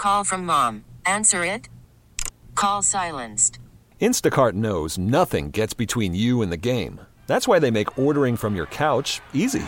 call from mom. Answer it. Call silenced. Instacart knows nothing gets between you and the game. That's why they make ordering from your couch easy.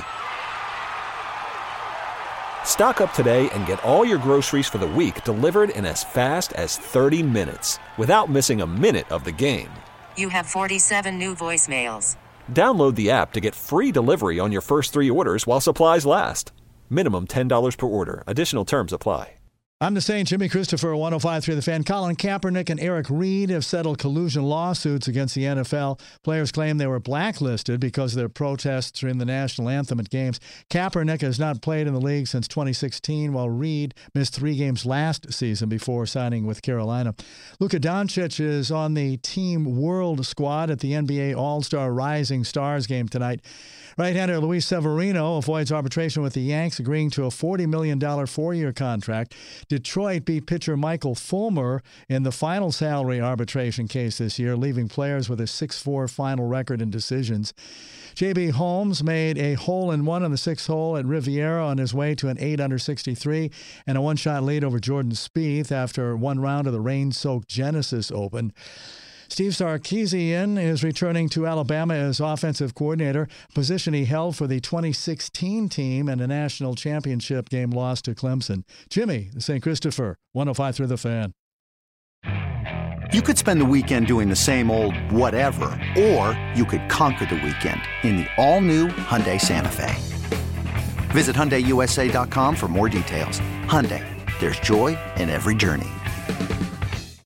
Stock up today and get all your groceries for the week delivered in as fast as 30 minutes without missing a minute of the game. You have 47 new voicemails. Download the app to get free delivery on your first 3 orders while supplies last. Minimum $10 per order. Additional terms apply. I'm the same Jimmy Christopher, 105.3 The Fan. Colin Kaepernick and Eric Reed have settled collusion lawsuits against the NFL. Players claim they were blacklisted because of their protests during the national anthem at games. Kaepernick has not played in the league since 2016, while Reed missed 3 games last season before signing with Carolina. Luka Doncic is on the Team World squad at the NBA All-Star Rising Stars game tonight. Right-hander Luis Severino avoids arbitration with the Yanks, agreeing to a $40 million 4-year contract. Detroit beat pitcher Michael Fulmer in the final salary arbitration case this year, leaving players with a 6-4 final record in decisions. J.B. Holmes made a hole-in-one on the 6th hole at Riviera on his way to an 8-under 63 and a 1-shot lead over Jordan Spieth after 1 round of the rain-soaked Genesis Open. Steve Sarkisian is returning to Alabama as offensive coordinator, a position he held for the 2016 team and a national championship game loss to Clemson. Jimmy, St. Christopher, 105.3 The Fan. You could spend the weekend doing the same old whatever, or you could conquer the weekend in the all-new Hyundai Santa Fe. Visit HyundaiUSA.com for more details. Hyundai, there's joy in every journey.